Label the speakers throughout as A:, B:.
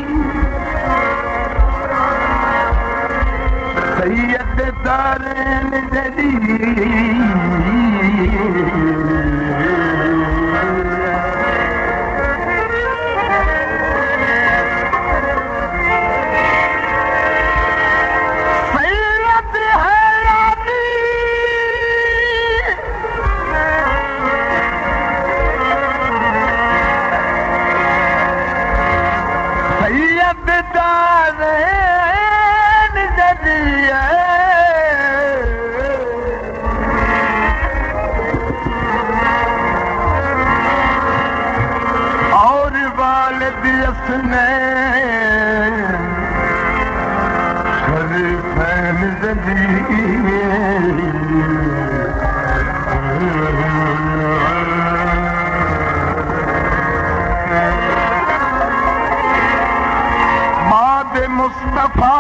A: सैयद दारैन जदी मुस्तफा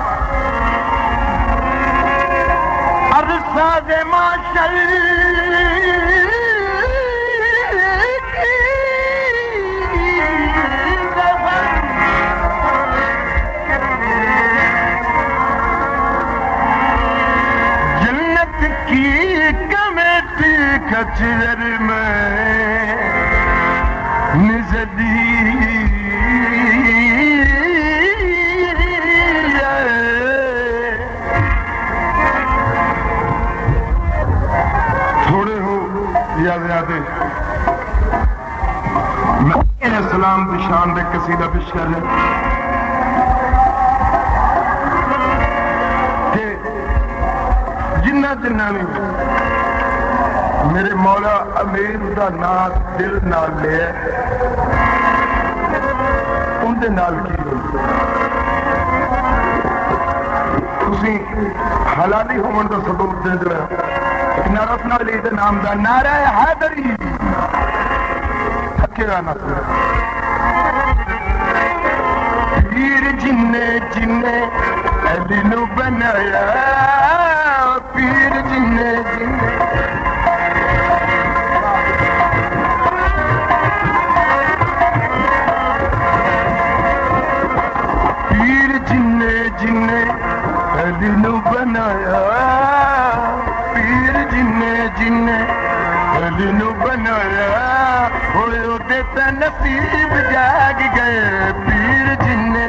A: अरसा दे माशल जन्नत की कमेटी खचर में निजदी सलाम की शान दे कसीदा पेश कर रहे जिन्ना जिन्ना ने मेरे मौला अमीर का नाम दिल नाल लिया उनके नाल की तुसी हलाली होने का सबूत दे दो नारा अली के नाम का नारा हैदरी पीर जिन्ने जिन्ने अली नू बनाया पीर जिन्ने जिन्ने पीर जिन्ने जिन्ने अली नू बनाया पीर जिन्ने जिन्ने अली नू बनाया नसीब जाग गए पीर जिन्ने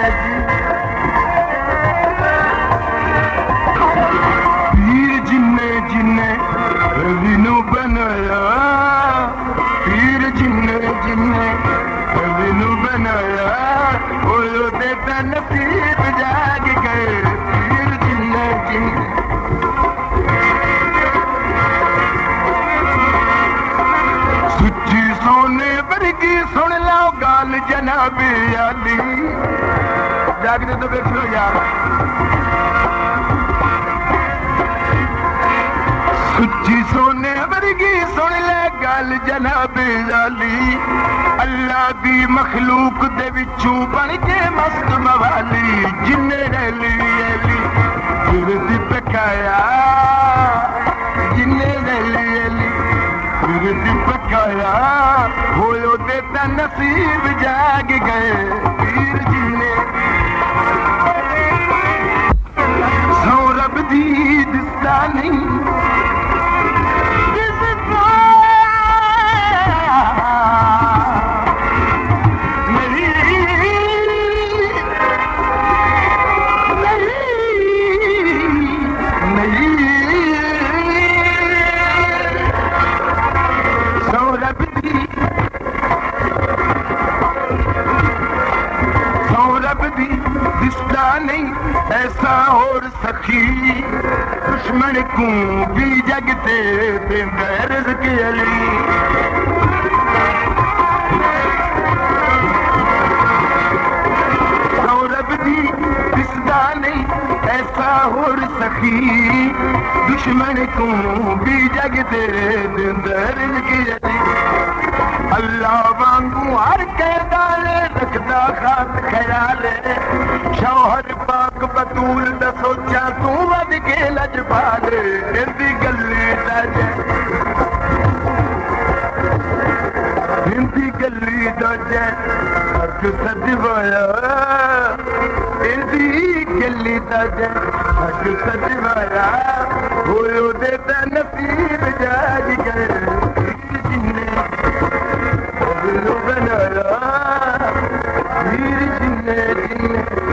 A: पीर जिन्ने जिन्ने अली नू बनाया पीर जिन्ने जिन्ने अली नू बनाया देता नसीब जाग गए पीर जिन्ने जिन्ने सुची सोने की सुन लो गाल जनाबी अली जागने तो बैठो यार सुची सोने वर्गी सुन ले गल जनाबी अली अल्लाह दी मखलूक दे विचों बन के मस्त मवाली जिन्ने रली अली फिरदी पकाया जिन्ने रली अली फिरदी पकाया होयो देता नसीब जाग गए पीर जिन्ने सौरभ दी दिसदा नहीं ऐसा और सखी दुश्मन को भी जगते रिज़्क़ अली सौरभ दी दिसदा नहीं ऐसा और सखी दुश्मन को भी जगते रिज़्क़ अली अल्लाह वांगू हर कहदाले रखदा खास ख्याले शौहर पाक बतूल दा सोचा तू वध के लजपाले इंदी गल्ली दा इंदी गल्ली दा जै हक सजवाया इंदी गली दा जै हक सजवाया होयो दे ता नसीब जाग गए जिन्ने बबलू बनाया वीर जिन्ने जिन्ने